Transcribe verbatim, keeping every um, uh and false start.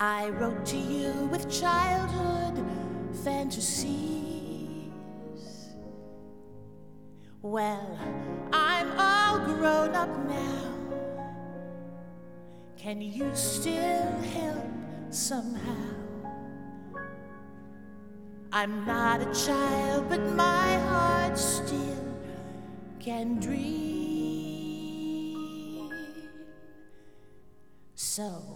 I wrote to you with childhood fantasies. Well, I'm all grown up now. Can you still help somehow? I'm not a child, but my heart still can dream. So